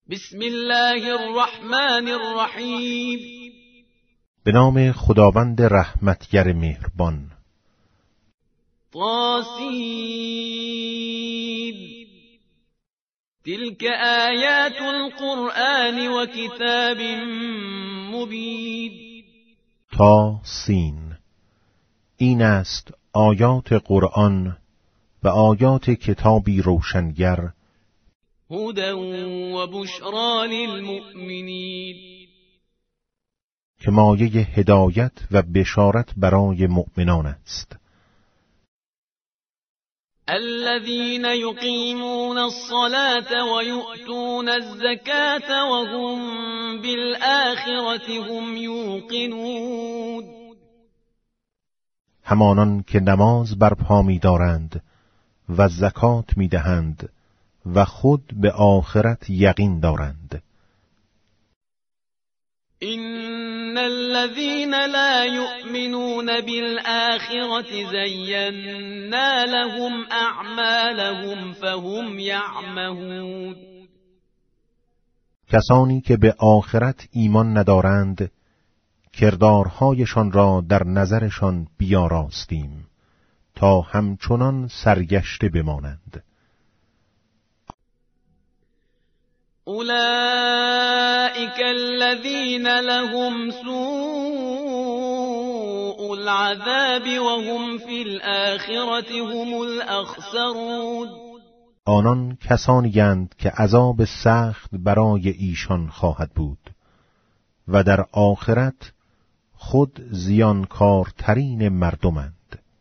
بسم الله الرحمن الرحیم. به نام خداوند رحمتگر مهربان. طاسین. تلك آیات القرآن و کتاب مبین. طاسین، این است آیات قرآن و آیات کتابی روشنگر. هدی و بشری للمؤمنین، که مایه هدایت و بشارت برای مؤمنان است. الذين يقيمون الصلاة ويؤتون الزكاة وهم بالآخرة هم يوقنون. همانان که نماز برپا می‌دارند و زکات می‌دهند و خود به آخرت یقین دارند. إن الذين لا يؤمنون بالآخرة زينا لهم أعمالهم فهم يعمهون. کسانی که به آخرت ایمان ندارند کردارهایشان را در نظرشان بیاراستیم تا همچنان سرگشته بمانند. أولئك الذين لهم سوء العذاب وهم في الآخرة هم الأخسرون. آنان کسانی اند که عذاب سخت برای ایشان خواهد بود و در آخرت خود زیانکارترین مردمند.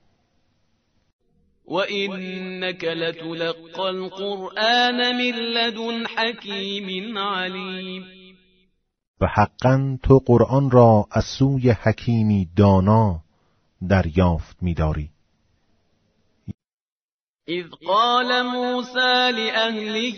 وَإِنَّكَ لَتُلَقَّى الْقُرْآنَ مِنْ لَدُنْ حَكِيمٍ عَلِيمٍ. و حقاً تو قرآن را از سوی حکیمی دانا دریافت می‌داری. إِذْ قَالَ مُوسَى لِأَهْلِهِ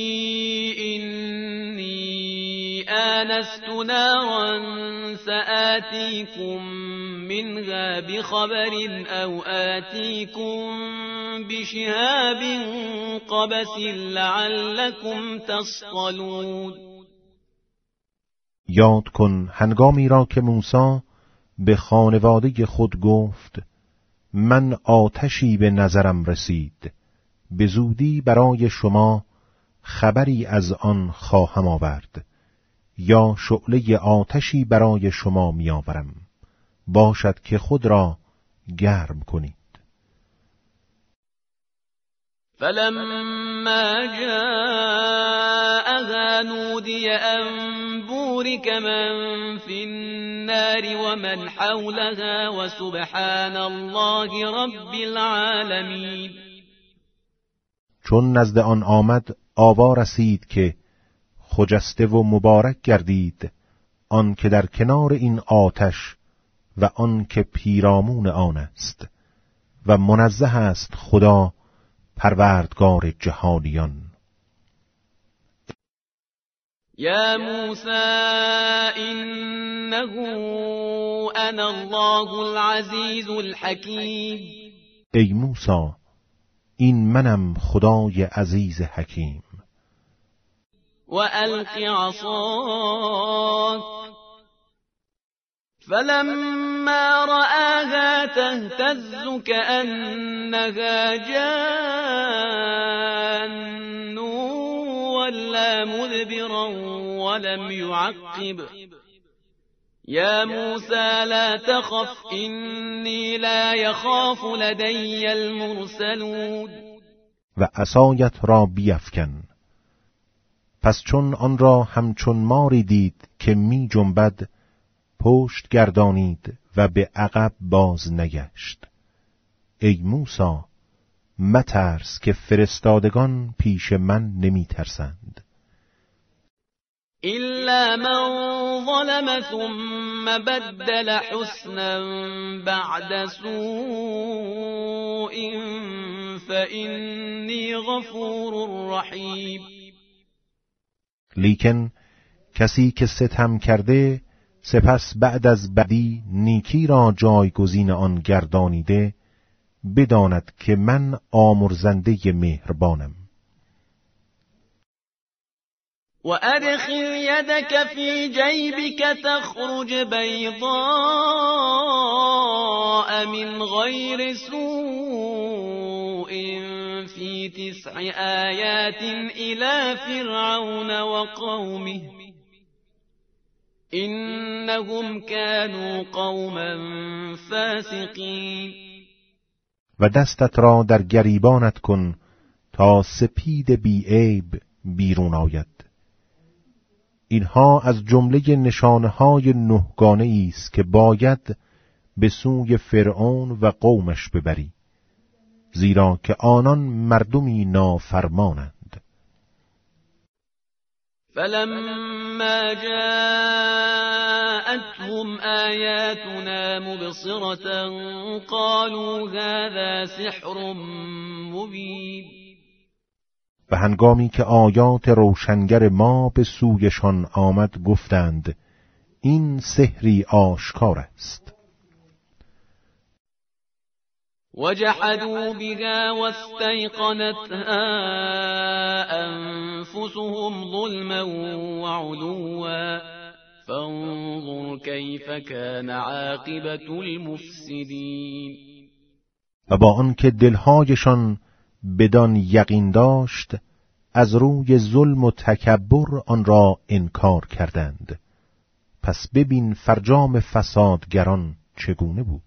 إِنِّي آنَسْتُ نَارًا سَآتِيكُم مِّنْهَا بِخَبَرٍ أَوْ آتِيكُم بِشِهَابٍ قَبَسٍ لَعَلَّكُمْ تَصْطَلُونَ. یاد کن هنگامی را که موسی به خانواده خود گفت من آتشی به نظرم رسید، به زودی برای شما خبری از آن خواهم آورد، یا شعله آتشی برای شما میآورم، باشد که خود را گرم کنید. فلما جاءها نودي أن بورك من في النار ومن حولها وسبحان الله رب العالمین. چون نزد آن آمد آوا رسید که خجسته و مبارک گردید آن که در کنار این آتش و آن که پیرامون آن است و منزه است خدا پروردگار جهانیان. یا موسی انه انا الله العزیز الحکیم. ای موسی این منم خدای عزیز حکیم. و الق عصاک فلما رآها تهتز كأنها جان ولا مدبرا ولم يعقب. يا موسى لا تخف إني لا يخاف لدي المرسلون. و عصایت را بیفکن. پس چون آن را همچون ماری دید که می جنبد پشت گردانید و به عقب باز نگشت. ای موسی مترس که فرستادگان پیش من نمی ترسند. إلا من ظلم ثم بدل حسنا بعد سوء فإني غفور رحیم. لیکن کسی که ستم کرده سپس بعد از بدی نیکی را جایگزین آن گردانیده بداند که من آمرزنده مهربانم. وأدخل يدك في جيبك تخرج بيضاء من غير سوء في 9 آيات إلى فرعون وقومه إنهم كانوا قوما فاسقین. و دستت را در گریبانت کن تا سپید بی عیب بیرون آید. اینها از جمله نشانه‌های 9 گانه است که باید به سوی فرعون و قومش ببری، زیرا که آنان مردمی نافرمانند. فلما جاءتهم آياتنا مبصرة قالوا هذا سحر مبين. و هنگامی که آیات روشنگر ما به سویشان آمد گفتند این سحری آشکار است. وجحدوا بها واستيقنتها أنفسهم ظلما وعلوا فانظر كيف كان عاقبة المفسدين. و با آنکه دلهایشان بدان یقین داشت از روی ظلم و تکبر آن را انکار کردند. پس ببین فرجام فسادگران چگونه بود.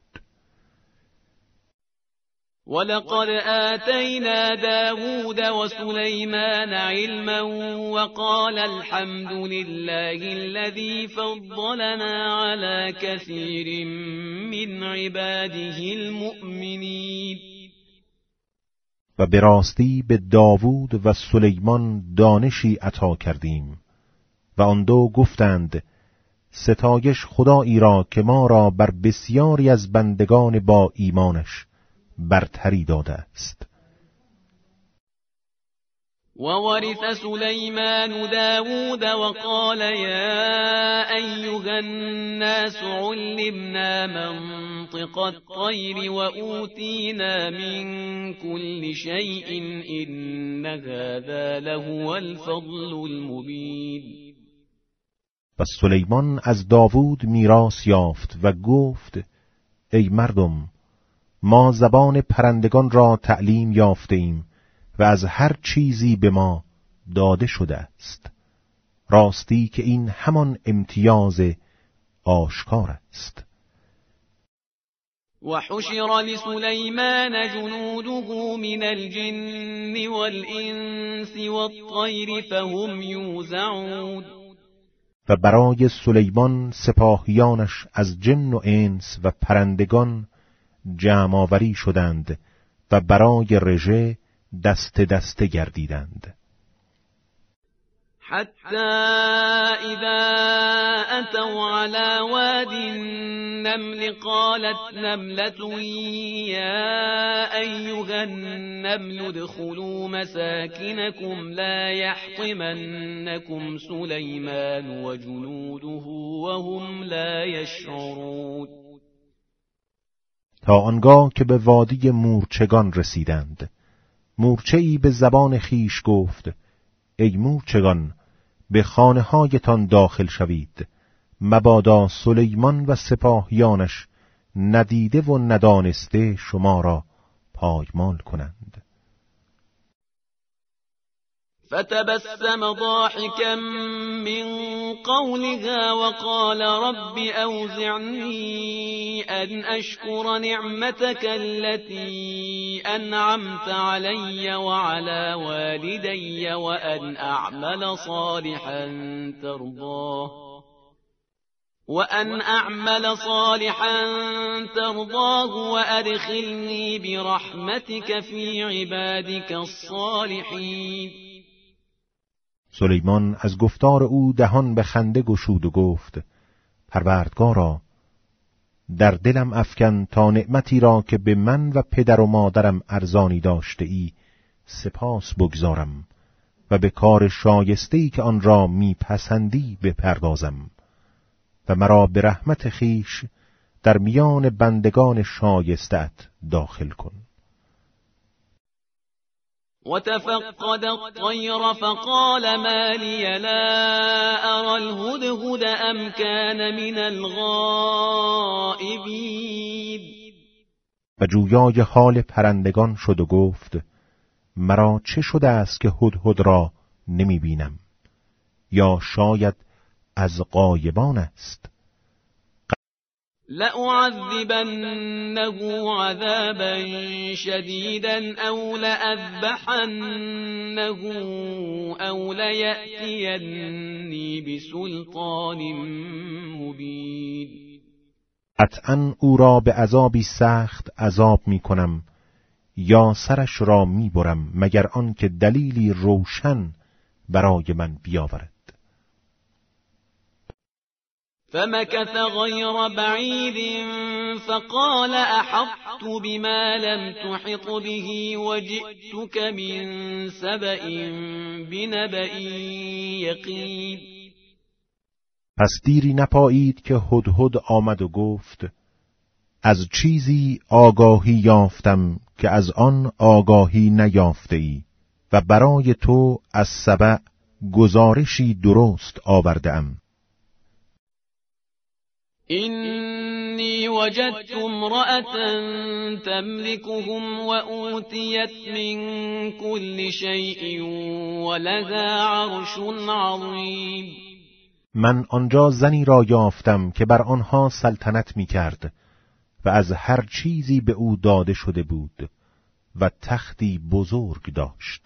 ولقد آتينا داود وسليمان علما وقال الحمد لله الذي فضلنا على كثير من عباده المؤمنين. و به راستی به داوود و سلیمان دانشی عطا کردیم و آن دو گفتند ستایش خدایی را که ما را بر بسیاری از بندگان با ایمانش برتری داده است. وورث سليمان داود وقال يا أيها الناس علمنا منطق الطير وأوتينا من كل شيء إن هذا لهو الفضل المبين. و سلیمان از داوود میراث یافت و گفت ای مردم ما زبان پرندگان را تعلیم یافته ایم و از هر چیزی به ما داده شده است. راستی که این همان امتیاز آشکار است. وحشر لسليمان جنوده من الجن والإنس والطير فهم يوزعون. و برای سلیمان سپاهیانش از جن و انس و پرندگان جمع آوری شدند و برای رژه دست دسته گردیدند. حتی اذا اتوا على واد النمل قالت نملة یا ایها النمل ادخلوا مساکنكم لا يحطمنكم سلیمان وجنوده وهم لا يشعرون. تا آنگاه که به وادی مورچگان رسیدند مورچه‌ای به زبان خیش گفت ای مورچگان به خانه‌هایتان داخل شوید مبادا سلیمان و سپاهیانش ندیده و ندانسته شما را پایمال کنند. فتبسم ضاحكا من قولها وقال رب أوزعني أن أشكر نعمتك التي أنعمت علي وعلى والدي وأن أعمل صالحا ترضاه وأدخلني برحمتك في عبادك الصالحين. سلیمان از گفتار او دهان به خنده گشود و گفت پروردگارا در دلم افکن تا نعمتی را که به من و پدر و مادرم ارزانی داشته ای سپاس بگذارم و به کار شایسته‌ای که آن را میپسندی بپردازم و مرا به رحمت خیش در میان بندگان شایسته‌ات داخل کن. وتفقد الطير فقال ما لي لا أرى الهدهد أم كان من الغائبين. و جویای حال پرندگان شد و گفت مرا چه شده است که هدهد را نمی بینم؟ یا شاید از غایبان است. لأعذبنه عذابا شديدا أو لأذبحنه أو ليأتيني بسلطان مبين. قطعاً او را به عذابی سخت عذاب می کنم یا سرش را می برم مگر آن که دلیلی روشن برای من بیاورد. فمكث غير بعيد فقال أحطت بما لم تحط به وجئتك من سبأ بنبأ يقين. پس دیری نپایید که هدهد آمد و گفت از چیزی آگاهی یافتم که از آن آگاهی نیافته ای و برای تو از سبأ گزارشی درست آورده‌ام. إني وجدت امرأة تملكهم وأوتيت من كل شيء ولها عرش عظيم. من آنجا زنی را یافتم که بر آنها سلطنت می کرد و از هر چیزی به او داده شده بود و تختی بزرگ داشت.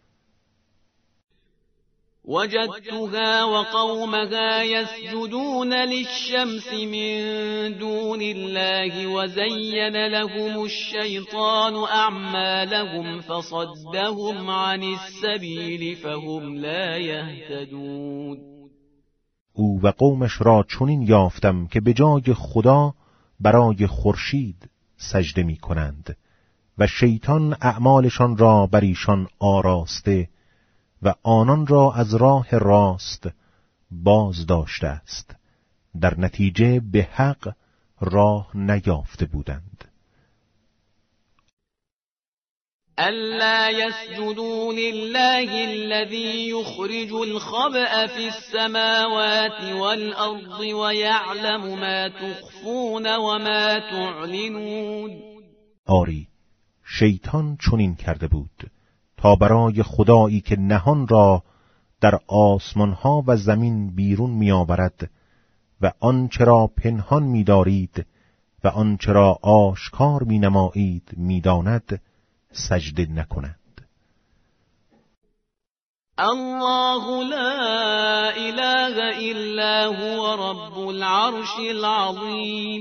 وجدتها وقومها يسجدون للشمس من دون الله وزين لهم الشيطان أعمالهم فصدهم عن السبيل فهم لا يهتدون. او و قومش را چنین یافتم که به جای خدا برای خورشید سجده می کنند و شیطان اعمالشان را بر ایشان آراسته و آنان را از راه راست باز داشته است، در نتیجه به حق راه نیافته بودند. ألا يسجدوا لله الذي يخرج الخبأ في السماوات والأرض ويعلم ما تخفون وما تعلنون. آری، شیطان چنین کرده بود تا برای خدایی که نهان را در آسمانها و زمین بیرون می آورد و آنچه را پنهان می دارید و آنچه را آشکار می نمایید می داند، سجده نکند. الله لا اله الا هو رب العرش العظیم.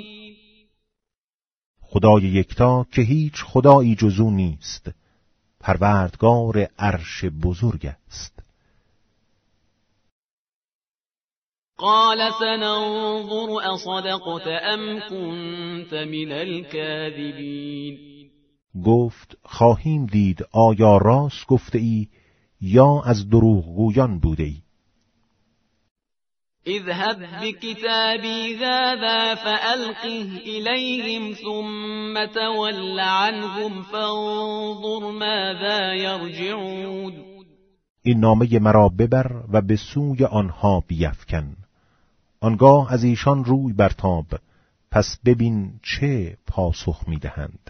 خدای یکتا که هیچ خدایی جز او نیست، پروردگار عرش بزرگ است. قال سننظر اصدقت ام كنت من الكاذبین. گفت خواهیم دید آیا راست گفته ای یا از دروغگویان بوده ای. اذهب بكتابي هذا فألقه إليهم ثم تول عنهم فانظر ماذا يرجعون. این نامه مرا ببر و به سوی آنها بیفکن، آنگاه از ایشان روی برتاب، پس ببین چه پاسخ میدهند.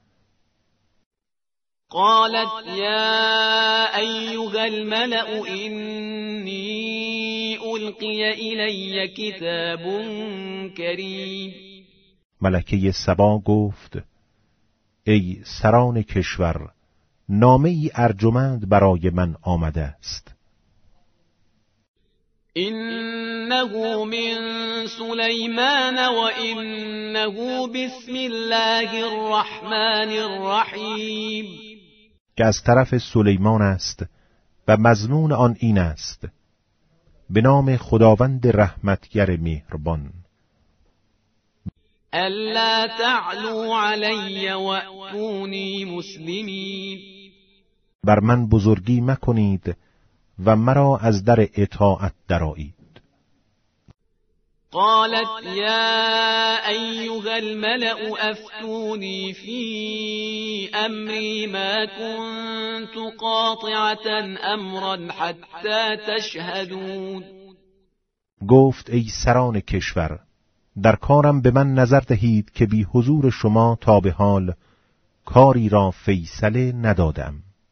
قالت يا أيها الملأ إني ألقي إلي كتاب كريم. ملکه سبا گفت ای سران کشور، نامه ای ارجمند برای من آمده است. إنه من سليمان وإنه بسم الله الرحمن الرحیم. که از طرف سلیمان است و مضمون آن این است به نام خداوند رحمتگر مهربان. الا تعلوا علی وأتونی مسلمین. بر من بزرگی مکنید و مرا از در اطاعت درآیید. قالت يا أيها الملأ أفتوني في أمري ما كنت قاطعة أمرا حتى تشهدون. گفت ای سران کشور، در کارم به من نظر دهید که بی حضور شما تا به حال کاری را فیصله ندادم.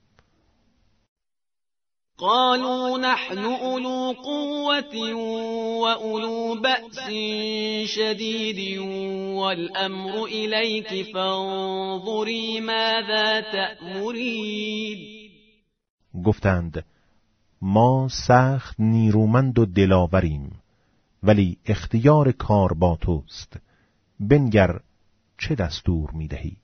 قالوا نحن أولو قوة وأولو بأس شديد والأمر إليك فانظري ماذا تأمرين. گفتند ما سخت نیرومند و دلاوریم، ولی اختیار کار با توست، بنگر چه دستور می‌دهی؟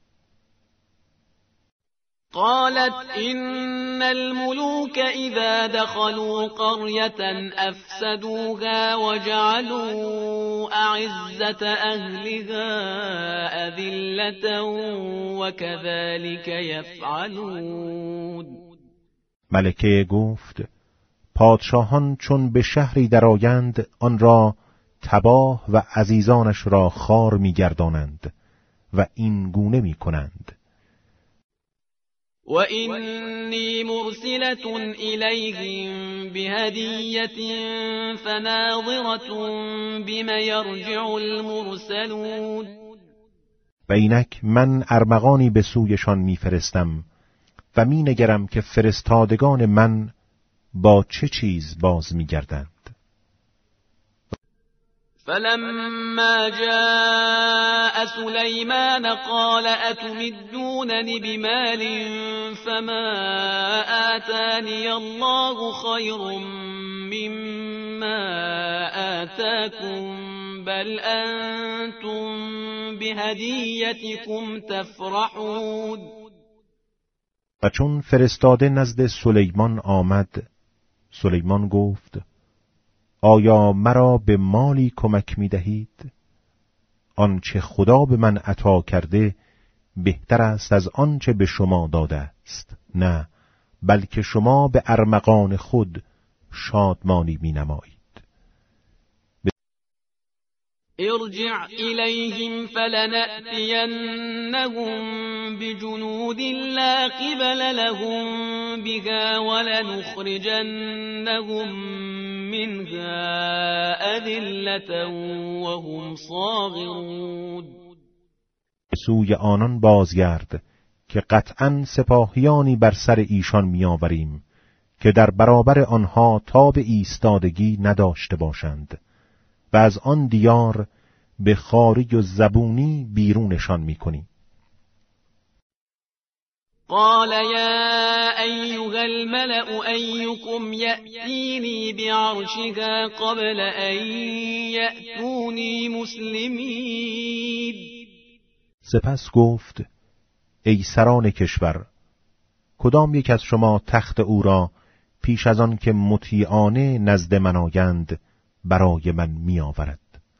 قالت إن الملوك إذا دخلوا قرية أفسدوها وجعلوا أعزة أهلها أذلة وكذلك يفعلون. ملکه گفت پادشاهان چون به شهری درآیند آن را تباه و عزیزانش را خوار می‌گردانند و این گونه می‌کنند. وَإِنِّي مُرْسِلَةٌ إِلَيْهِمْ بِهَدِيَّةٍ فَنَاظِرَةٌ بِمَ يَرْجِعُ الْمُرْسَلُونَ. و اینک من ارمغانی به سویشان می‌فرستم و می‌نگرم که فرستادگان من با چه چیز باز می‌گردند. فلما جاء سليمان قال أتمدونني بمال فما آتاني الله خير مما آتاكم بل أنتم بهديتكم تفرحون. و چون فرستاده نزد سلیمان آمد، سلیمان گفت آیا مرا به مالی کمک می دهید؟ آنچه خدا به من عطا کرده بهتر است از آنچه به شما داده است. نه، بلکه شما به ارمغان خود شادمانی می نمایید. ارجع إليهم فلنأتينهم بجنود لا قبل لهم بها ولنخرجنهم منها أذلة وهم صاغرون. به سوی آنان بازگرد که قطعاً سپاهیانی بر سر ایشان میآوریم که در برابر آنها تاب ایستادگی نداشته باشند و از آن دیار به خواری و زبونی بیرونشان میکنیم. قال يا أيها الملأ أيكم يأتيني بعرشها قبل أن يأتوني مسلمين. سپس گفت ای سران کشور، کدام یک از شما تخت او را پیش از آن که مطیعانه نزد من آیند برای من می آورد؟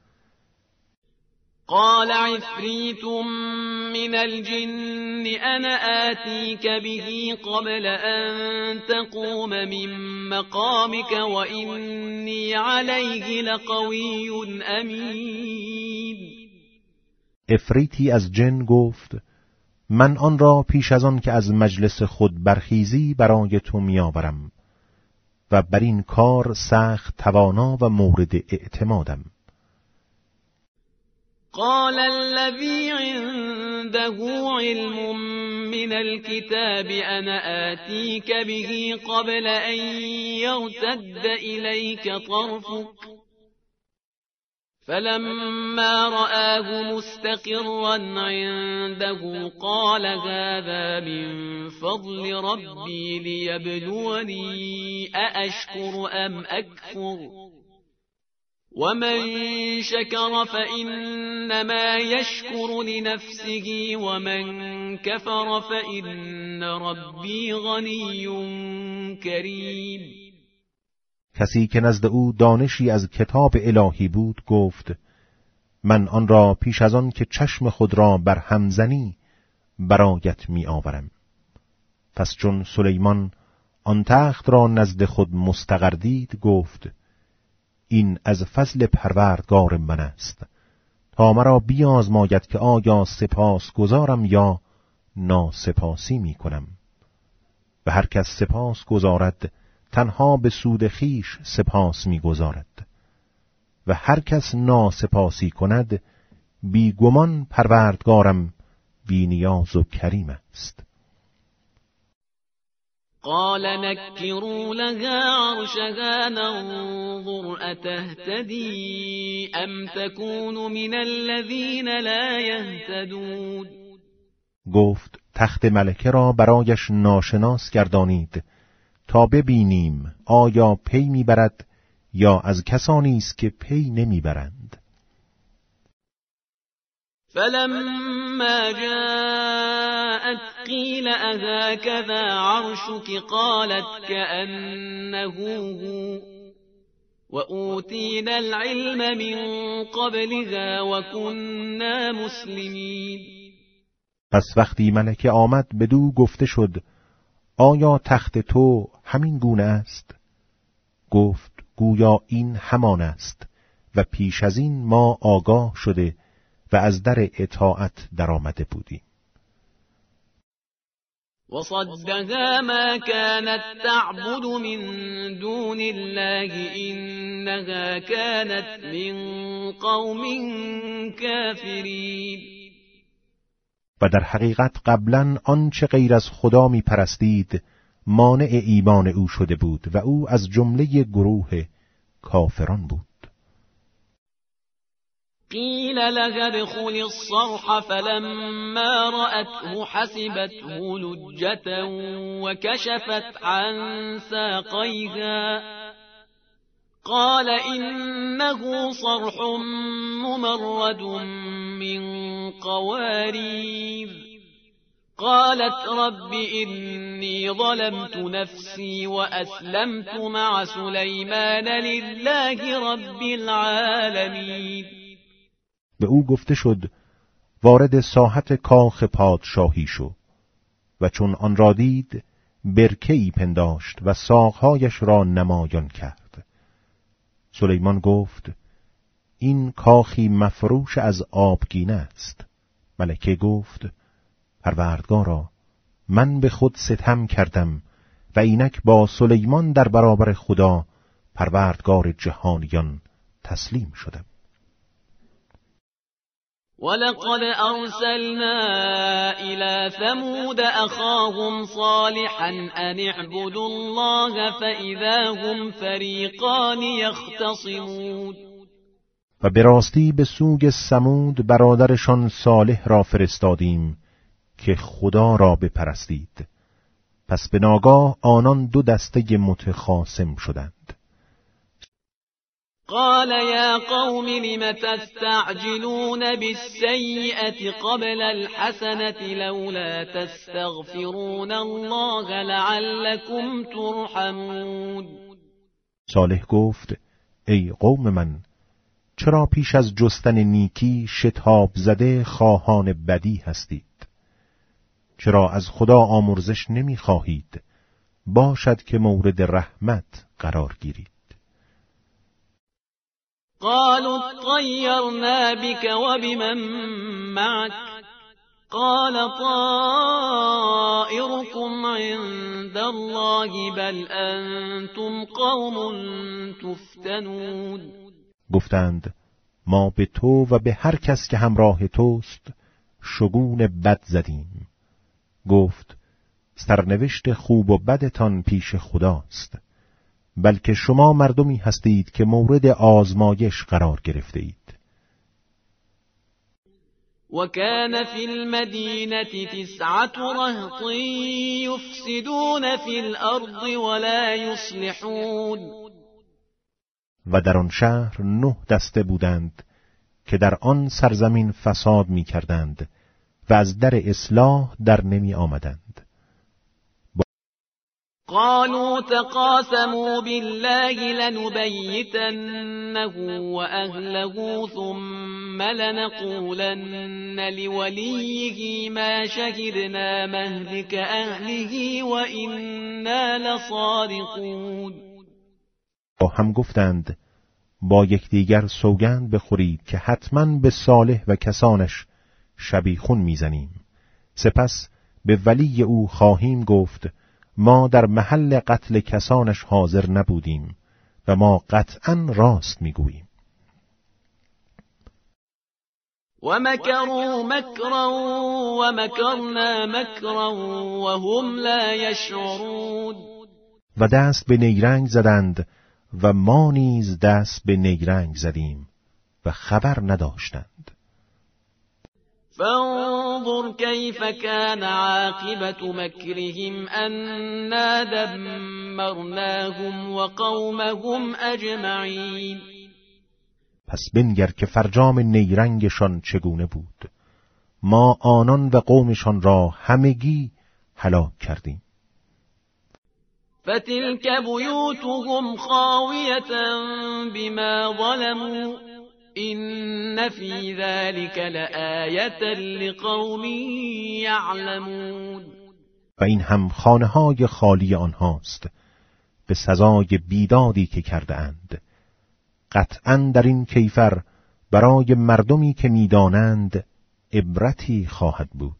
قال عفریت من الجن انا آتیک به قبل ان تقوم من مقامك وإنی علیه لقوی امین. عفریتی از جن گفت من آن را پیش از آن که از مجلس خود برخیزی برای تو می آورم و بر این کار سخت توانا و مورد اعتمادم. قال الذي عنده علم من الكتاب انا آتيك به قبل ان يرتد إليك طرفك فلما رآه مستقرا عنده قال هذا من فضل ربي ليبلوني أأشكر أم أكفر ومن شكر فإنما يشكر لنفسه ومن كفر فإن ربي غني كريم. کسی که نزد او دانشی از کتاب الهی بود گفت من آن را پیش از آن که چشم خود را بر هم زنی برایت می آورم. پس چون سلیمان آن تخت را نزد خود مستقر دید گفت این از فضل پروردگار من است تا مرا بیازماید که آیا سپاس گزارم یا ناسپاسی می کنم. و هر کس سپاس گزارد تنها به سود خیش سپاس می گزارد و هر کس ناسپاسی کند بیگمان پروردگارم بی نیاز و کریم است. قال نكروا لها عرشها ننظر أتهتدي أم تكون من الذين لا يهتدون. گفت تخت ملکه را برایش ناشناس گردانید تا ببینیم آیا پی میبرد یا از کسانی است که پی نمیبرند. فلما جاءت قيل أهكذا عرشك قالت كأنه هو وأوتينا العلم من قبلها وكنا مسلمين. پس وقتی ملکه آمد بدو گفته شد آیا تخت تو همین گونه است؟ گفت گویا این همان است و پیش از این ما آگاه شده و از در اطاعت در آمده بودیم. وصدها ما كانت تعبد من دون الله إنها كانت من قوم كافرين. و در حقیقت قبلا آنچه غیر از خدا می پرستید مانع ایمان او شده بود و او از جمله گروه کافران بود. قيل لها ادخل الصرح فلما رأته حسبته لجة وكشفت عن ساقيها قال إنه صرح ممرد من قوارير قالت رب إني ظلمت نفسي وأسلمت مع سليمان لله رب العالمين. به او گفته شد وارد ساحت کاخ پادشاهی شو و چون آن را دید برکه‌ای پنداشت و ساقهایش را نمایان کرد. سلیمان گفت این کاخی مفروش از آبگینه است. ملکه گفت پروردگارا من به خود ستم کردم و اینک با سلیمان در برابر خدا پروردگار جهانیان تسلیم شدم. ولقد أرسلنا إلى ثمود أخاهم صالحا أن اعبدوا الله فإذا هم فریقان يختصمون. و به راستی به سوی ثمود برادرشان صالح را فرستادیم که خدا را بپرستید. پس به ناگاه آنان دو دسته متخاصم شدند. قال يا قوم لم تستعجلون بالسيئة قبل الحسنة لولا تستغفرون الله لعلكم ترحمون. صالح گفت ای قوم من چرا پیش از جستن نیکی شتاب زده خواهان بدی هستید؟ چرا از خدا آمرزش نمی خواهید باشد که مورد رحمت قرار گیرید؟ قالوا اطيرنا بك وبمن معك قال طائركم عند الله بل أنتم قوم تفتنون. گفتند ما به تو و به هر کس که همراه توست شگون بد زدیم. گفت سرنوشت خوب و بدتان پیش خداست، بلکه شما مردمی هستید که مورد آزمایش قرار گرفته اید. وكان في المدينة 9 رهط يفسدون في الأرض ولا يصلحون. و در آن شهر 9 دسته بودند که در آن سرزمین فساد می کردند و از در اصلاح در نمی آمدند. قالوا تقاسموا بالله لنبيتنه وأهله ثم لنقولن لوليه ما شهدنا مهلك أهله وإنا لصادقون. با هم گفتند با یکدیگر سوگند بخورید که حتماً به صالح و کسانش شبیخون میزنیم. سپس به ولی او خواهیم گفت ما در محل قتل کسانش حاضر نبودیم و ما قطعاً راست میگوییم. ومكروا مكرا ومكرنا مكرا وهم لا يشعرون. و دست به نیرنگ زدند و ما نیز دست به نیرنگ زدیم و خبر نداشتند. فانظر كيف كان عاقبة مكرهم أنا دمرناهم وقومهم أجمعين. پس بنگر که فرجام نیرنگشان چگونه بود. ما آنان و قومشان را همگی هلاک کردیم. فتلك بيوتهم خاوية بما ظلموا إن في ذلك لآية لقوم يعلمون. و این هم خانه‌های خالی آنهاست به سزای بیدادی که کرده اند. قطعاً در این کیفر برای مردمی که میدانند عبرتی خواهد بود.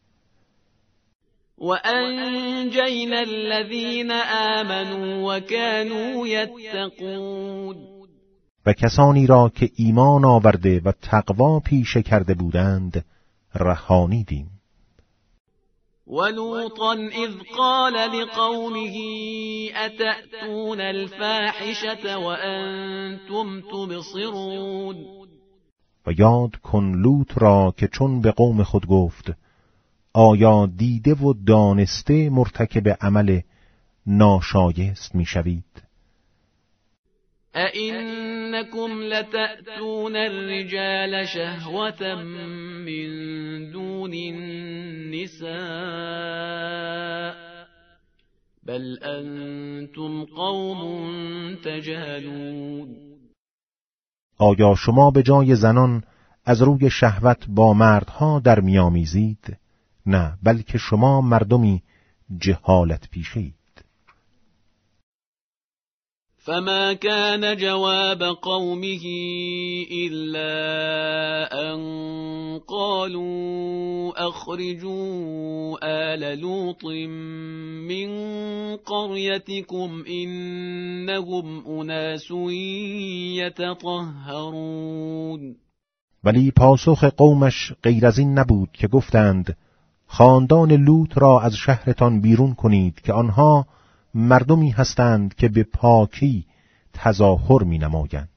وأنجينا الذين آمنوا وكانوا يتقون. و کسانی را که ایمان آورده و تقوا پیشه کرده بودند رهانیدیم. ولوطا اذ قال لقومه اتأتون الفاحشة وانتم تبصرون. و یاد کن لوط را که چون به قوم خود گفت آیا دیده و دانسته مرتکب عمل ناشایست میشوید؟ أئنكم لتأتون الرجال شهوة من دون النساء بل أنتم قوم تجهلون. آیا شما به جای زنان از روی شهوت با مردها در میامیزید؟ نه، بلکه شما مردمی جهالت پیشید. فما كان جواب قومه إلا أن قالوا أخرجوا آل لوط من قريتكم إنهم أناس يتطهرون. ولی پاسخ قومش غیر از این نبود که گفتند خاندان لوط را از شهرتان بیرون کنید که آنها مردمی هستند که به پاکی تظاهر می نمایند.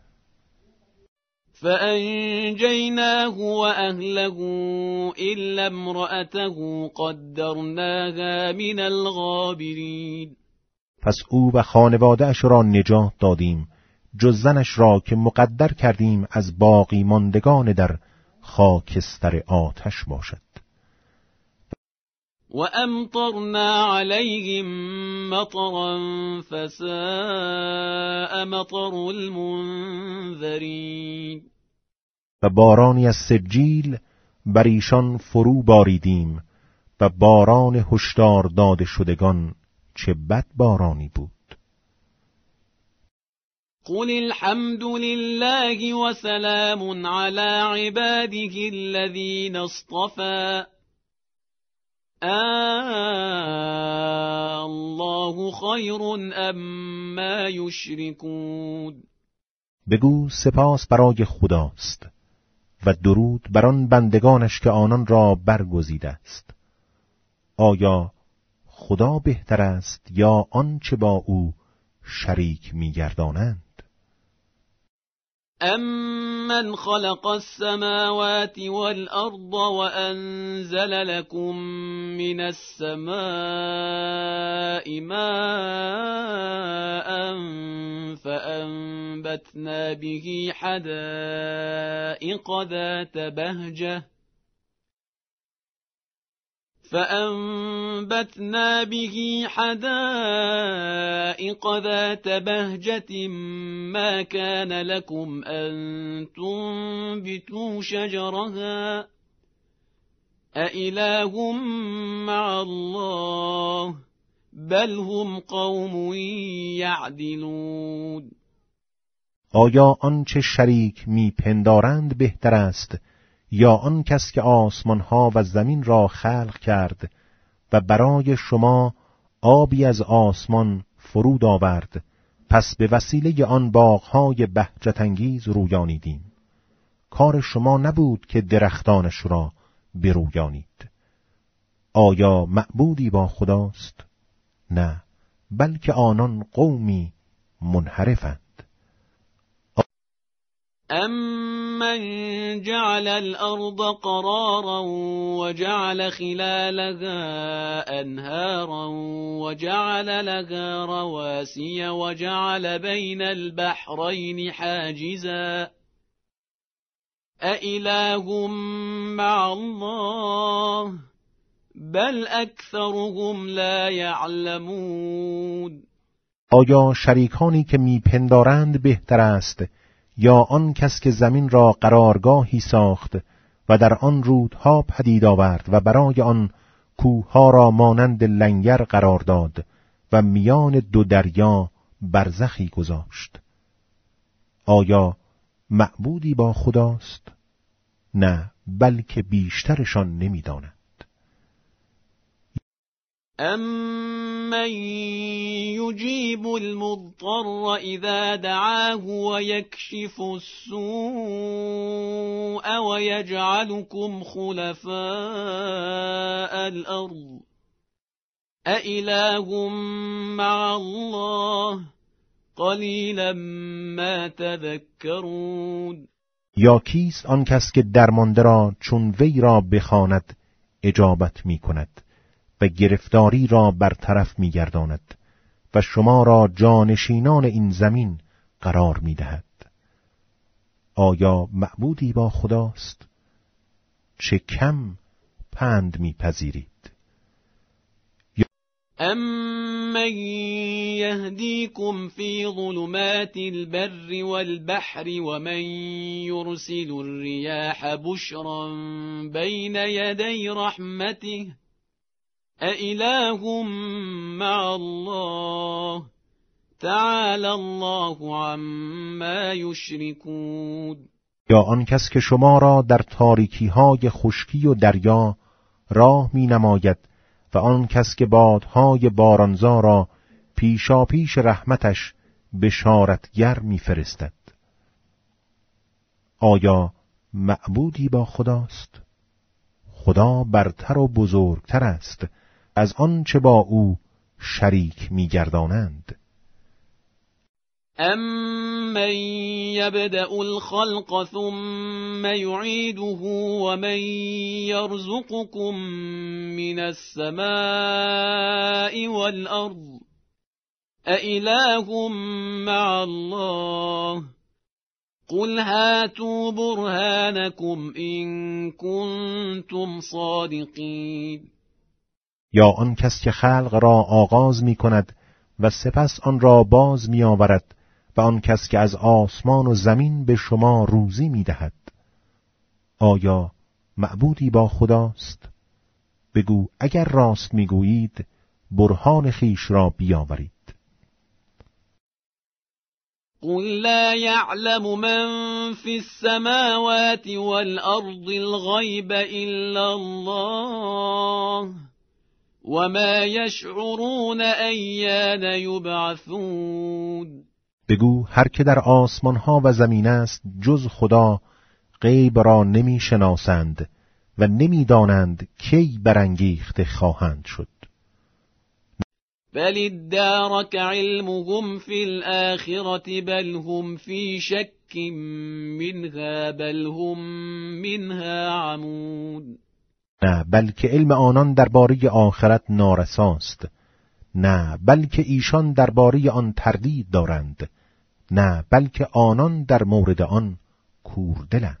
فأنجيناه وأهله إلا امرأته قدرناها من الغابرین. پس او و خانواده اش را نجات دادیم جز زنش را که مقدر کردیم از باقی ماندگان در خاکستر آتش باشد. وأمطرنا عليهم مطرا فساء مطر المنذرین. و بارانی از سجیل بر ایشان فرو باریدیم و باران هشدار داده شدگان چه بد بارانی بود. قل الحمد لله وسلام على عباده الذين اصطفى الله خیر اما یشرکون. بگو سپاس برای خداست و درود بر آن بندگانش که آنان را برگزیده است. آیا خدا بهتر است یا آنچه با او شریک می‌گردانند؟ أَمَّنْ خَلَقَ السَّمَاوَاتِ وَالْأَرْضَ وَأَنزَلَ لَكُم مِّنَ السَّمَاءِ مَاءً فَأَنبَتْنَا بِهِ حَدَائِقَ ذات بهجة ما كان لكم أن تنبتوا شجرها أإله مع الله بل هم قوم يعدلون. آیا آنچه شریک میپندارند بهتر است یا آن کس که آسمانها و زمین را خلق کرد و برای شما آبی از آسمان فرود آورد، پس به وسیله آن باغهای بهجت انگیز رویانیدیم. کار شما نبود که درختانش را برویانید. آیا معبودی با خداست؟ نه، بلکه آنان قومی منحرفند. أَمَّنْ جَعَلَ الْأَرْضَ قَرَارًا وَجَعَلَ خِلَالَهَا أَنْهَارًا وَجَعَلَ لَهَا رَوَاسِيَ وَجَعَلَ بَيْنَ الْبَحْرَيْنِ حَاجِزًا أَإِلَٰهٌ مَّعَ اللَّهِ بَلْ أَكْثَرُهُمْ لَا يَعْلَمُونَ. آیا شریکانی که میپندارند بهتر است یا آن کس که زمین را قرارگاهی ساخت و در آن رودها پدید آورد و برای آن کوهها را مانند لنگر قرار داد و میان دو دریا برزخی گذاشت؟ آیا معبودی با خداست؟ نه، بلکه بیشترشان نمی‌دانند. أَمَّن يُجِيبُ الْمُضْطَرَّ إِذَا دَعَاهُ وَيَكْشِفُ السُّوءَ وَيَجْعَلُكُمْ خُلَفَاءَ الْأَرْضِ أَإِلَٰهٌ مَّعَ اللَّهِ قَلِيلًا مَّا تَذَكَّرُونَ. یا کیست آن کس که درمانده را چون وی را بخواند اجابت می کند و گرفتاری را برطرف می گرداند و شما را جانشینان این زمین قرار می دهد؟ آیا معبودی با خداست؟ چه کم پند می پذیرید. أَمَّن يَهْدِيكُمْ فِي ظُلُمَاتِ الْبَرِّ وَالْبَحْرِ وَمَن يُرْسِلُ الرِّيَاحَ بُشْرًا بَيْنَ يَدَيْ رَحْمَتِهِ أَإِلَٰهٌ مَّعَ اللَّهِ تَعَالَى اللَّهُ عَمَّا يُشْرِكُونَ. یا آن کس که شما را در تاریکی‌های خشکی و دریا راه می نماید و آن کس که بادهای بارانزا را پیشاپیش رحمتش بشارتگر می فرستد. آیا معبودی با خداست؟ خدا برتر و بزرگتر است از آن چه با او شریک می گردانند. أَمَّن يَبْدَأُ الْخَلْقَ ثُمَّ يُعِيدُهُ وَمَن يَرْزُقُكُم مِّنَ السَّمَاءِ وَالْأَرْضِ أَإِلَٰهٌ مَّعَ اللَّهِ قُلْ هَاتُوا بُرْهَانَكُمْ إِن كُنتُمْ صَادِقِينَ. یا آن کس که خلق را آغاز می کند و سپس آن را باز می آورد و آن کس که از آسمان و زمین به شما روزی می دهد. آیا معبودی با خداست؟ بگو اگر راست می گویید برهان خیش را بیاورید. قُل لَّا يَعْلَمُ مَن فِي السَّمَاوَاتِ وَالْأَرْضِ الْغَيْبَ إِلَّا اللَّهُ وَمَا يَشْعُرُونَ أَيَّانَ يُبْعَثُونَ. بگو هر که در آسمانها و زمین است جز خدا غیب را نمی شناسند و نمی دانند کی برانگیخته خواهند شد. بل ادارك علمهم في الآخرة بل هم في شك منها بل هم منها عمون. نه، بلکه علم آنان درباره آخرت نارساست. نه، بلکه ایشان درباره آن تردید دارند. نه، بلکه آنان در مورد آن کوردلند.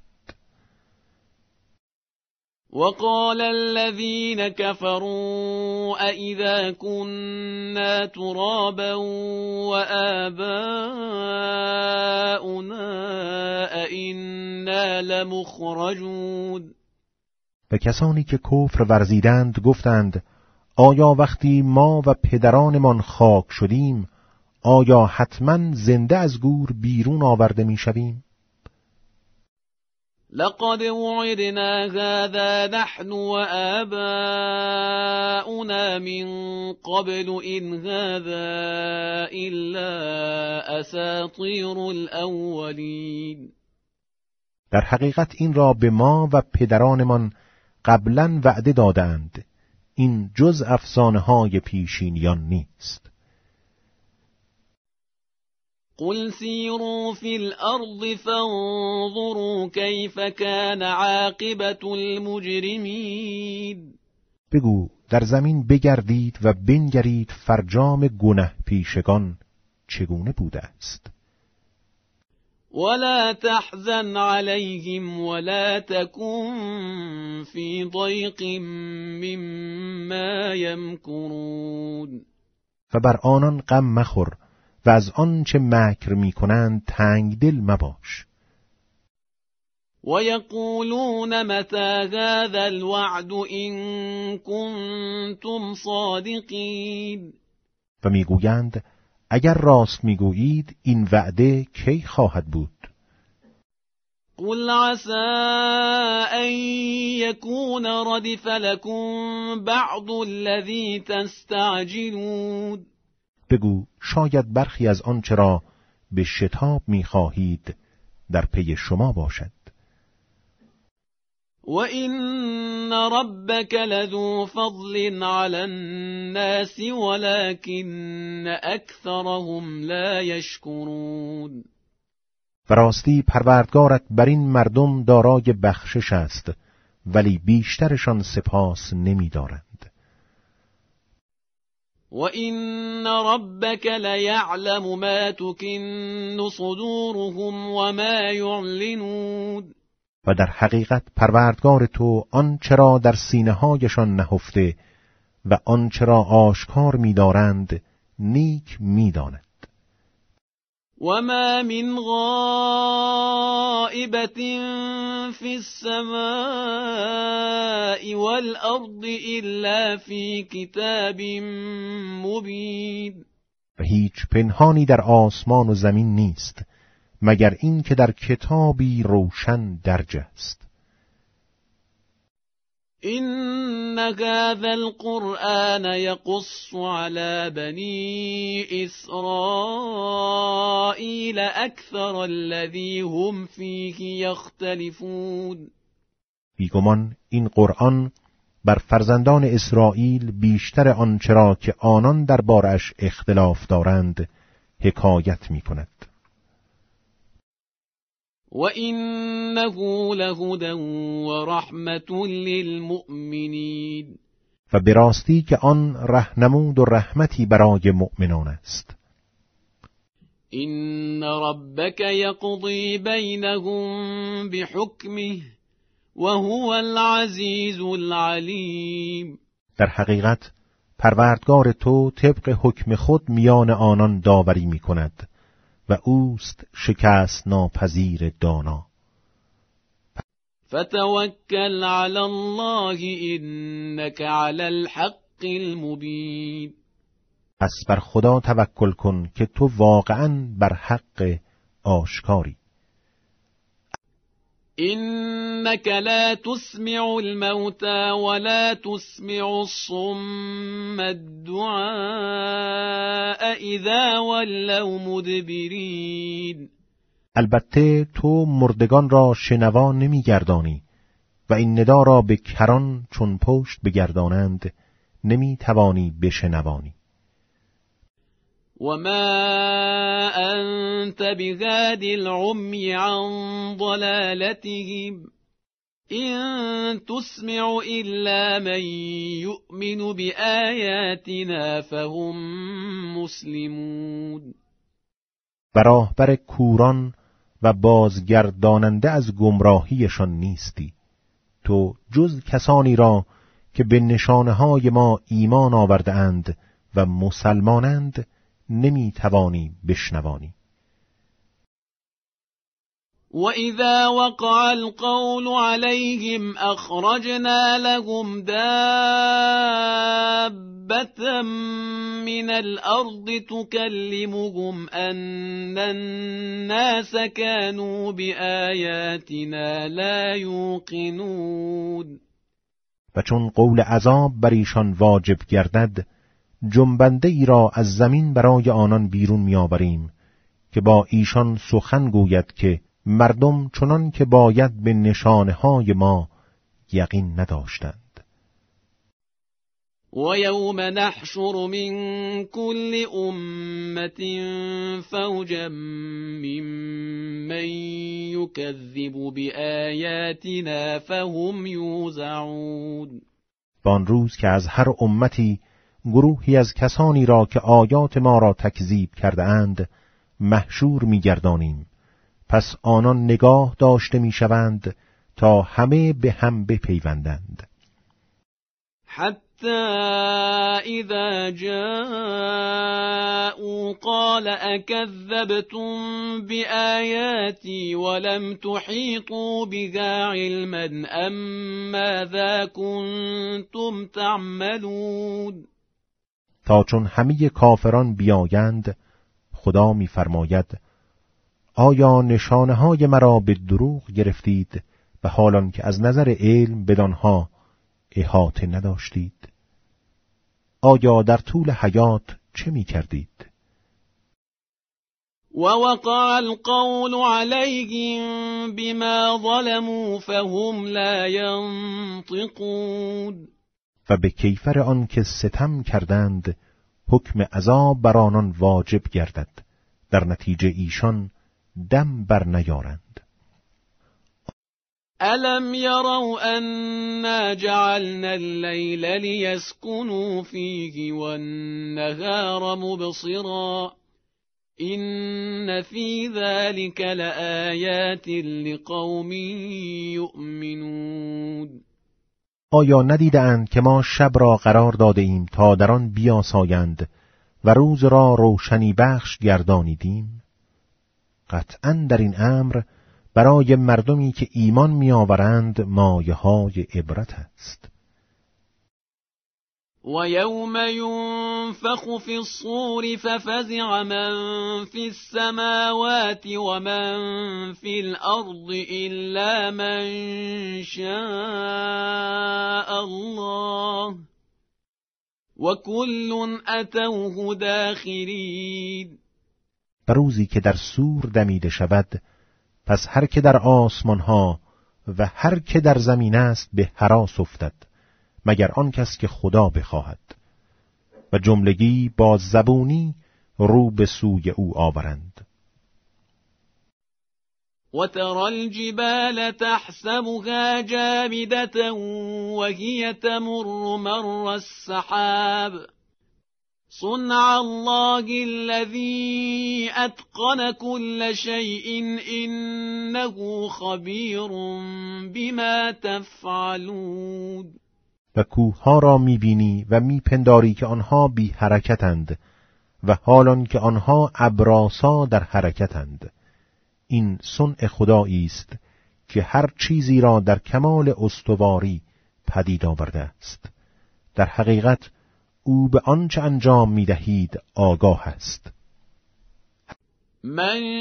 وقال الذين كفروا أئذا كنا ترابا وآباؤنا أئنا لمخرجون. و کسانی که کفر ورزیدند گفتند آیا وقتی ما و پدرانمان خاک شدیم آیا حتما زنده از گور بیرون آورده می شویم؟ لقد وعدنا هذا نحن وآباؤنا من قبل إن هذا إلا أساطير الأولين. در حقیقت این را به ما و پدرانمان قبلا وعده دادند. این جز افسانه‌های پیشینیان نیست. قل سیروا فی الارض فانظروا کیف کان عاقبة المجرمین. بگو در زمین بگردید و بنگرید فرجام گنه پیشگان چگونه بوده است. ولا تحزن عليهم ولا تكن في ضيق مما يمكرون. و بر آنان غم مخور و از آن چه مکر می کنند تنگ دل مباش. ويقولون متى هذا الوعد إن كنتم صادقين. و میگویند اگر راست میگویید این وعده کی خواهد بود؟ قل عسى أن يكون ردف لكم بعض الذي تستعجلون. بگو شاید برخی از آنچه را به شتاب میخواهید در پی شما باشد. وَإِنَّ رَبَّكَ لَذُو فَضْلٍ عَلَى النَّاسِ وَلَكِنَّ أَكْثَرَهُمْ لَا يَشْكُرُونَ. و راستی پروردگارت بر این مردم دارای بخشش است ولی بیشترشان سپاس نمی‌دارند. وَإِنَّ رَبَّكَ لَيَعْلَمُ مَا تُكِنُّ صُدُورُهُمْ وَمَا يُعْلِنُونَ. و در حقیقت پروردگار تو آنچه را در سینه‌هایشان نهفته و آنچه را آشکار می‌دارند نیک می‌داند. وَمَا مِنْ غَائِبَةٍ فِي السَّمَاءِ وَالْأَرْضِ إِلَّا فِي کِتَابٍ مُبِینٍ. و هیچ پنهانی در آسمان و زمین نیست مگر این که در کتابی روشن درج است. إن هذا القرآن يقص على بني إسرائيل أكثر الذي هم فيه يختلفون. بیگمان این قرآن بر فرزندان اسرائیل بیشتر آنچه را که آنان دربارش اختلاف دارند حکایت می کند. وَإِنَّهُ لَهُدًى وَرَحْمَةٌ لِلْمُؤْمِنِينَ. و به راستی که آن رهنمود و رحمتی برای مؤمنان است. إِنَّ رَبَّكَ يَقْضِي بَيْنَهُم بِحُكْمِهِ وَهُوَ الْعَزِيزُ الْعَلِيمُ. در حقیقت پروردگار تو طبق حکم خود میان آنان داوری می کند و اوست شکست ناپذیر دانا. فتوکل علی الله انک علی الحق المبین. پس بر خدا توکل کن که تو واقعاً بر حق آشکاری. انک لا تسمع الموتى ولا تسمع الصم الدعاء اذا ولوا مدبرین. البته تو مردگان را شنوا نمی‌گردانی و این ندا را به کران چون پشت بگردانند نمی‌توانی بشنوانی. وما أنت بهاد العمي عن ضلالتهم إن تسمع إلا من يؤمن بآياتنا فهم مسلمون. و راهبر کوران و بازگرداننده از گمراهیشان نیستی. تو جز کسانی را که به نشانه‌های ما ایمان آورده اند و مسلمانند نمی توانی بشنوانی. وَإِذَا وَقَعَ الْقَوْلُ عَلَيْهِمْ أَخْرَجْنَا لَهُمْ دَابَّةً مِّنَ الْأَرْضِ تُكَلِّمُهُمْ أَنَّ النَّاسَ كَانُوا بِآيَاتِنَا لَا یوقنون. و چون قول عذاب بر ایشان واجب گردد، جنبنده ای را از زمین برای آنان بیرون می‌آوریم که با ایشان سخن گوید که مردم چنان که باید به نشانه‌های ما یقین نداشتند. و یوم نحشر من كل أمة فوجا ممن یکذب بآیاتنا فهم یوزعون. و آن روز که از هر امتی گروهی از کسانی را که آیات ما را تکذیب کرده اند محشور می‌گردانیم، پس آنان نگاه داشته می‌شوند تا همه به هم بپیوندند. حتی اذا جاءوا قال اکذبتم بآیاتی ولم تحیطوا بها علما ام ماذا کنتم تعملون. تا چون همه کافران بیایند خدا می‌فرماید آیا نشانه‌های مرا به دروغ گرفتید و حالان که از نظر علم بدانها احاطه نداشتید؟ آیا در طول حیات چه می‌کردید؟ ووقع القول عليهم بما ظلموا فهم لا ينطقون. و به کیفر آن که ستم کردند حکم عذاب بر آنان واجب گردد، در نتیجه ایشان دم بر نیارند. الم يروا أنا جعلنا الليل ليسكنوا فيه والنهار مبصرا إن في ذلك لآيات لقوم يؤمنون. آیا ندیدند که ما شب را قرار داده ایم تا در آن بیاسایند و روز را روشنی بخش گردانیدیم؟ قطعاً در این امر برای مردمی که ایمان می‌آورند مایه‌های عبرت است. و یوم ینفخ فی الصور ففزع من فی السماوات و من فی الارض الا من شاء الله و کل اتوه داخرین. در روزی که در صور دمیده شود، پس هر که در آسمان ها و هر که در زمین است به هراس افتد مگر آن کس که خدا بخواهد، و جملگی با زبونی رو به سوی او آورند. و تری الجبال تحسبها جامدة وهي تمر مر السحاب صنع الله الذي اتقن كل شيء انه خبير بما تفعلون. و کوه‌ها را می‌بینی و می‌پنداری که آنها بی حرکتند و حالان که آنها ابراسا در حرکتند. این صنع خدایی است که هر چیزی را در کمال استواری پدید آورده است. در حقیقت او به آنچه انجام می‌دهید آگاه است. من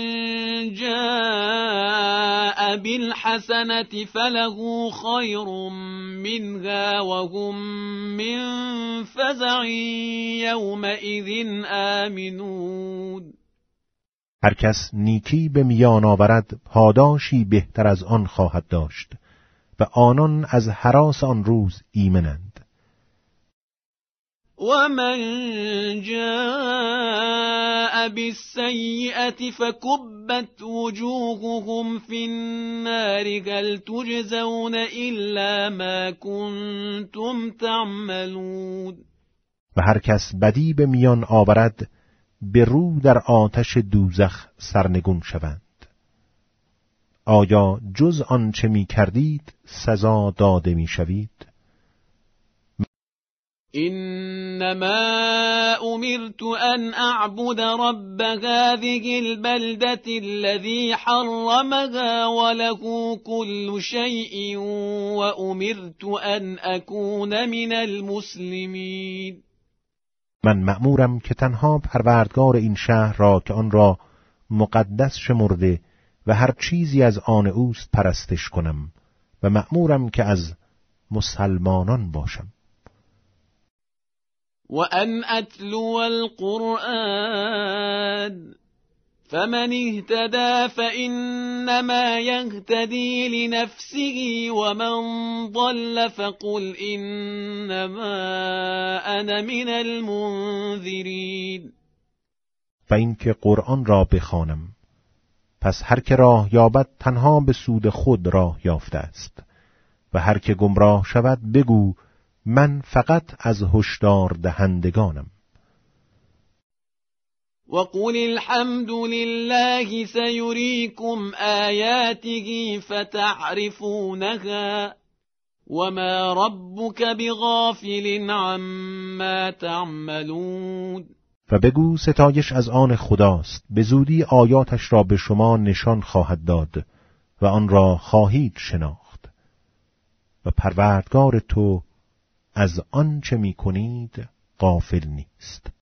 جاء بالحسنة فله خير منها وهم من فزع يومئذ آمنون. هر کس نیکی به میان آورد پاداشی بهتر از آن خواهد داشت و آنان از هراس آن روز ایمنند. ومن جاء بالسيئة فكبت وجوههم في النار هل تجزون إلا ما كنتم تعملون. و هر کس بدی به میان آورد به رو در آتش دوزخ سرنگون شوند. آیا جز آنچه می کردید سزا داده می شوید؟ إنما أمرت أن أعبد رب هذه البلدة الذي حرمها وله كل شيء وأمرت أن أكون من المسلمين. من مأمورم که تنها پروردگار این شهر را که آن را مقدس شمرده و هر چیزی از آن اوست پرستش کنم و مأمورم که از مسلمانان باشم. وأن أتلو القرآن فمن اهتدى فإنما يهتدي لنفسه ومن ضل فقل إنما أنا من المنذرين. و اینکه قرآن را بخوانم، پس هر که راه یابد تنها به سود خود راه یافته است و هر که گمراه شود بگو من فقط از هشدار دهندگانم. وقل الحمد لله سيريكم آياته فتعرفونها وما ربك بغافل عما تعملون. و بگو ستایش از آن خداست، به زودی آیاتش را به شما نشان خواهد داد و آن را خواهید شناخت و پروردگار تو از آن چه می کنید غافل نیست.